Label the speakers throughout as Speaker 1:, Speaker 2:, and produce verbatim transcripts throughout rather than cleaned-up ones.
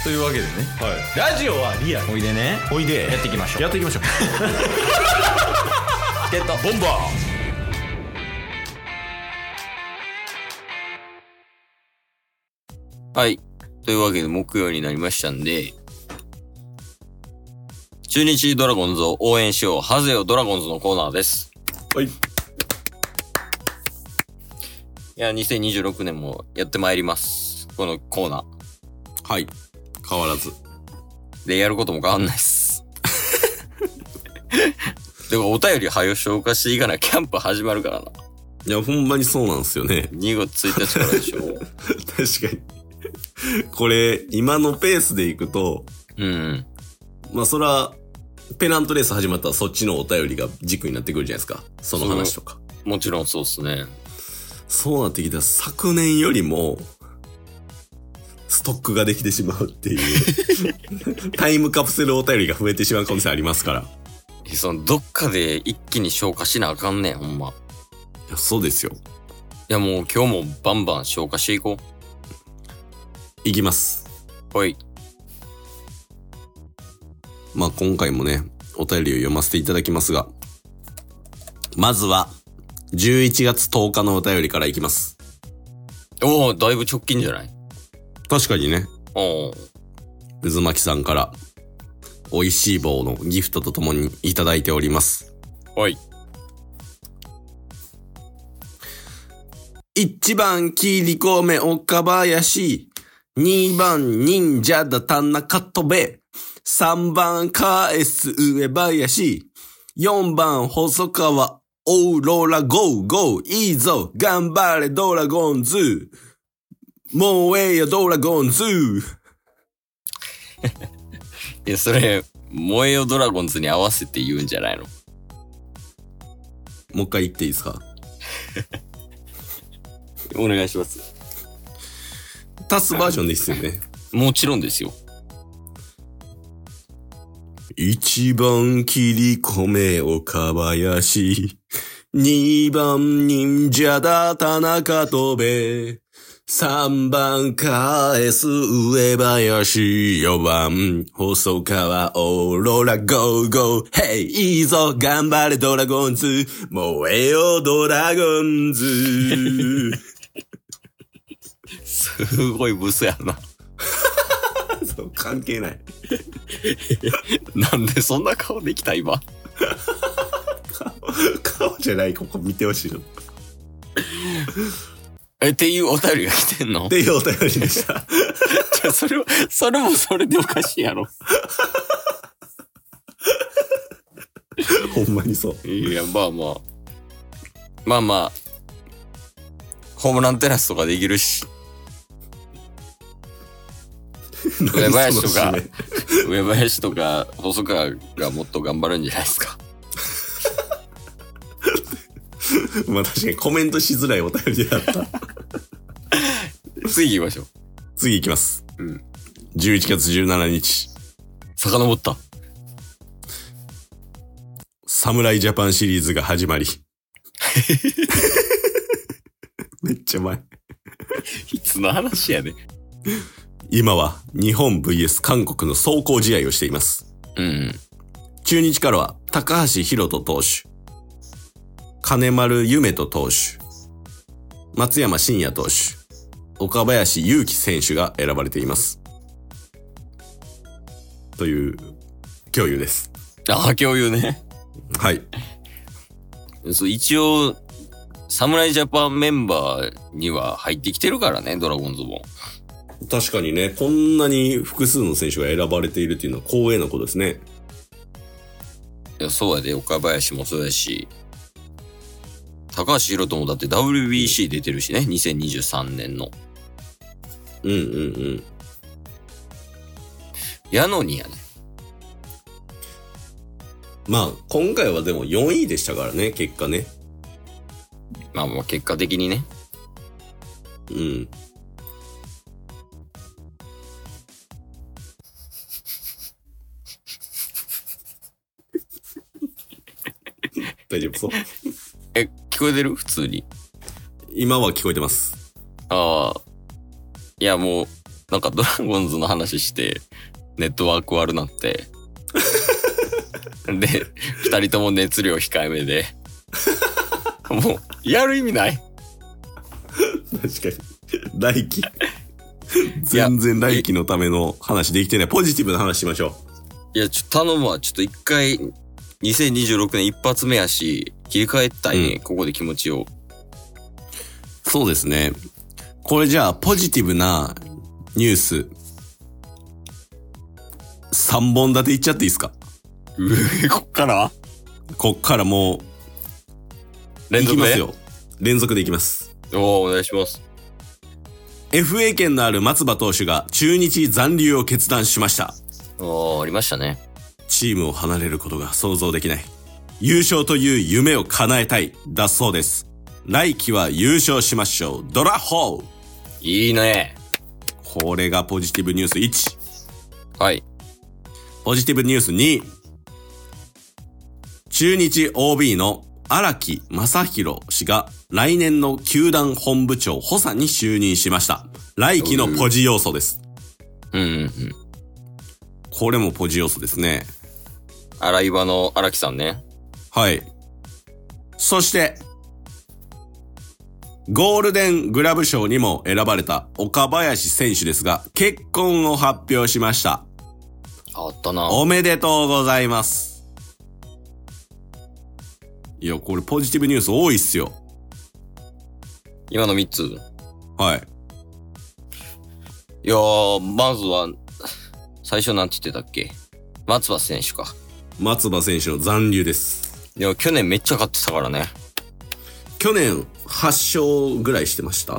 Speaker 1: というわけでね、
Speaker 2: はい、ラジオはリアル。
Speaker 1: おいでね、
Speaker 2: おいで
Speaker 1: やっていきましょう。
Speaker 2: やっていきましょう
Speaker 1: ゲット
Speaker 2: ボンバ
Speaker 3: ー。はい。というわけで木曜になりましたんで、中日ドラゴンズを応援しよう、ハゼよドラゴンズのコーナーです。
Speaker 2: はい。い
Speaker 3: や、にせんにじゅうろくねんもやってまいります。このコーナー。
Speaker 2: はい。変わらず。
Speaker 3: で、やることも変わんないっす。でもお便りはよ消化していかないキャンプ始まるからな。
Speaker 2: いや、ほんまにそうなんですよね。
Speaker 3: にがつついたちからでしょ。確か
Speaker 2: に。これ、今のペースでいくと、
Speaker 3: うん。
Speaker 2: まあ、そら、ペナントレース始まったらそっちのお便りが軸になってくるじゃないですか。その話とか。
Speaker 3: もちろんそうっすね。
Speaker 2: そうなってきたら昨年よりも、ストックができてしまうっていう。タイムカプセルお便りが増えてしまう可能性ありますから。
Speaker 3: その、どっかで一気に消化しなあかんねん、ほんま。
Speaker 2: いや、そうですよ。
Speaker 3: いや、もう今日もバンバン消化していこ
Speaker 2: いきます。
Speaker 3: う。はい。
Speaker 2: まあ今回もね、お便りを読ませていただきますが、まずは、じゅういちがつとおかのお便りからいきます。
Speaker 3: おー、だいぶ直近じゃない？
Speaker 2: 確かにね。
Speaker 3: おー。
Speaker 2: 渦巻さんから、美味しい棒のギフトとともにいただいております。
Speaker 3: はい。
Speaker 2: いちばん切り込め岡林、にばん忍者だ田中戸部、さんばん返す上林、よんばん細川オーロラゴーゴー、いいぞ頑張れドラゴンズ、もうええよドラゴンズ。
Speaker 3: いや、それ、燃えよドラゴンズに合わせて言うんじゃないの？
Speaker 2: もう一回言っていいですか？
Speaker 3: お願いします。
Speaker 2: タスバージョンでいいっすよね。
Speaker 3: もちろんですよ。
Speaker 2: 一番切り込め岡林、二番忍者だ田中戸部、三番返す上林、四番細川オーロラゴーゴー、ヘイいいぞ頑張れドラゴンズ、燃えよドラゴンズ。
Speaker 3: すごいブスやな。
Speaker 2: そう関係ない。
Speaker 3: なんでそんな顔できた今。
Speaker 2: 顔、顔じゃない、ここ見てほしいの。
Speaker 3: え、っていうお便りが来てんの？
Speaker 2: っていうお便りでした。
Speaker 3: じゃあそれは、それもそれでおかしいやろ。
Speaker 2: ほんまにそう。
Speaker 3: いや、まあまあ。まあまあ。ホームランテラスとかできるし。上林とか、上林とか、細川がもっと頑張るんじゃないですか。
Speaker 2: まあ確かにコメントしづらいお便りだった。
Speaker 3: 次行きましょう。
Speaker 2: 次行きます。
Speaker 3: うん。
Speaker 2: じゅういちがつじゅうしちにち。
Speaker 3: 遡った。
Speaker 2: 侍ジャパンシリーズが始まり。めっちゃ前。
Speaker 3: いつの話やね。
Speaker 2: 今は日本 ブイエス 韓国の壮行試合をしています。
Speaker 3: うん。
Speaker 2: 中日からは高橋宏斗投手、金丸夢人投手、松山真也投手、岡林勇希選手が選ばれています。という共有です。
Speaker 3: ああ、共有ね。
Speaker 2: はい。
Speaker 3: そう、一応、侍ジャパンメンバーには入ってきてるからね、ドラゴンズも。
Speaker 2: 確かにね、こんなに複数の選手が選ばれているっていうのは光栄なことですね。
Speaker 3: いや、そうやで、岡林もそうやし、高橋宏斗もだって ダブリュービーシー 出てるしね、にせんにじゅうさんねんの。
Speaker 2: うんうんうん。
Speaker 3: やのにやね。
Speaker 2: まあ、今回はでもよんいでしたからね、結果ね。
Speaker 3: まあまあ、結果的にね。
Speaker 2: うん。大丈夫そう？
Speaker 3: え、聞こえてる？普通に。
Speaker 2: 今は聞こえてます。
Speaker 3: ああ。いや、もう、 なんかドラゴンズの話してネットワーク悪なってで二人とも熱量控えめでもうやる意味ない。
Speaker 2: 確かに来季全然来季のための話できてない。ポジティブな話しましょ
Speaker 3: う。いやちょっと頼むわ。ちょっと一回にせんにじゅうろくねん一発目やし切り替えたいね、うん、ここで気持ちを。
Speaker 2: そうですね。これじゃあポジティブなニュースさんぼん立ていっちゃっていいですか？
Speaker 3: うえこっから
Speaker 2: こっからもう
Speaker 3: 連続でいきますよ。
Speaker 2: 連続でいきます。
Speaker 3: おー、お願いします。
Speaker 2: エフエー 権のある松葉投手が中日残留を決断しました。
Speaker 3: おー、ありましたね。
Speaker 2: チームを離れることが想像できない。優勝という夢を叶えたいだそうです。来季は優勝しましょう。ドラホー。
Speaker 3: いいね。
Speaker 2: これがポジティブニュースいち。
Speaker 3: はい。
Speaker 2: ポジティブニュースに。中日 オービー の荒木正弘氏が来年の球団本部長補佐に就任しました。来季のポジ要素です。
Speaker 3: うんうんうん。
Speaker 2: これもポジ要素ですね。
Speaker 3: 荒岩の荒木さんね。
Speaker 2: はい。そして、ゴールデングラブ賞にも選ばれた岡林選手ですが、結婚を発表しました。
Speaker 3: あったな。
Speaker 2: おめでとうございます。いや、これポジティブニュース多いっすよ。
Speaker 3: 今のみっつ。
Speaker 2: はい。
Speaker 3: いやー、まずは、最初なんて言ってたっけ？松葉選手か。
Speaker 2: 松葉選手の残留です。
Speaker 3: いや、去年めっちゃ勝ってたからね。
Speaker 2: 去年はち勝ぐらいしてました？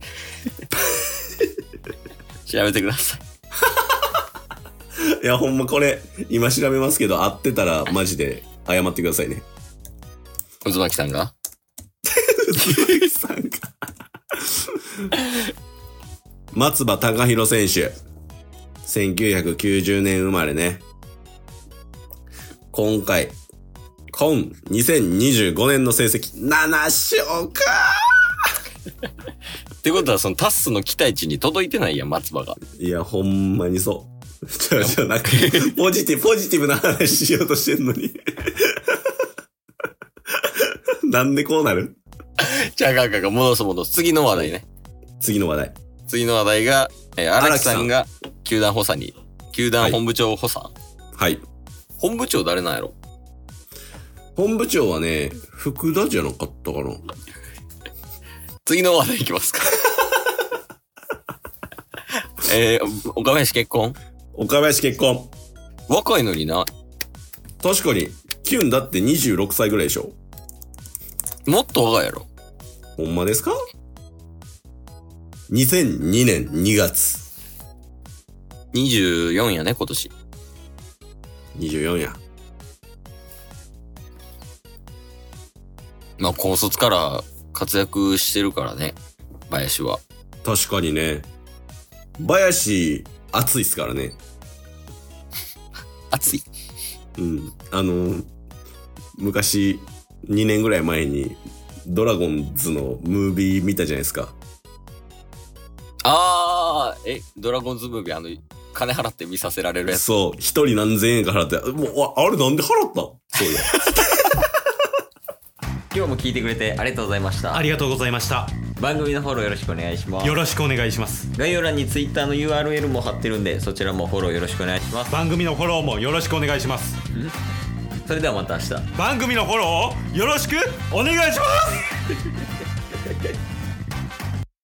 Speaker 3: 調べてくださ
Speaker 2: い。いや、ほんまこれ、今調べますけど、合ってたらマジで謝ってくださいね。
Speaker 3: 渦巻さんが
Speaker 2: 渦巻さんが松葉貴弘選手。せんきゅうひゃくきゅうじゅうねん生まれね。今回、今にせんにじゅうごねんの成績なな勝か
Speaker 3: ってことはそのタッスの期待値に届いてないやん、松葉が。
Speaker 2: いや、ほんまにそう。ちょ、ちょ、なんか、ポジティブ、ポジティブな話しようとしてんのに。なんでこうなる？
Speaker 3: じゃあ、かんかんかん、戻す戻す。次の話題ね。
Speaker 2: 次の話題。
Speaker 3: 次の話題が、えー、荒木さんが球団補佐に、球団本部長補佐。
Speaker 2: はい。
Speaker 3: 本部長誰なんやろ？
Speaker 2: 本部長はね、福田じゃなかったかな。
Speaker 3: 次の話題いきますか。えー、岡林結婚？
Speaker 2: 岡林結婚。
Speaker 3: 若いのにな。
Speaker 2: 確かに、キュンだってにじゅうろくさいぐらいでしょ？
Speaker 3: もっと若いやろ？
Speaker 2: ほんまですか？にせんにねんにがつ。
Speaker 3: にじゅうよんやね、今年。
Speaker 2: にじゅうよんや。
Speaker 3: まあ、高卒から活躍してるからね、林は。
Speaker 2: 確かにね。林、熱いっすからね。
Speaker 3: 熱い。
Speaker 2: うん。あの、昔、にねんぐらい前に、ドラゴンズのムービー見たじゃないですか。
Speaker 3: あー、え、ドラゴンズムービー、あの、金払って見させられるやつ。
Speaker 2: そう、一人何千円か払って、もう、あれなんで払った？そういや。
Speaker 3: 今日も聞いてくれてありがとうございました。
Speaker 1: ありがとうございました。
Speaker 3: 番組のフォローよろしくお願いします。
Speaker 1: よろしくお願いします。
Speaker 3: 概要欄に Twitter の ユーアールエル も貼ってるんで、そちらもフォローよろしくお願いします。
Speaker 1: 番組のフォローもよろしくお願いします。
Speaker 3: それではまた明日。
Speaker 1: 番組のフォローをよろしくお願いします。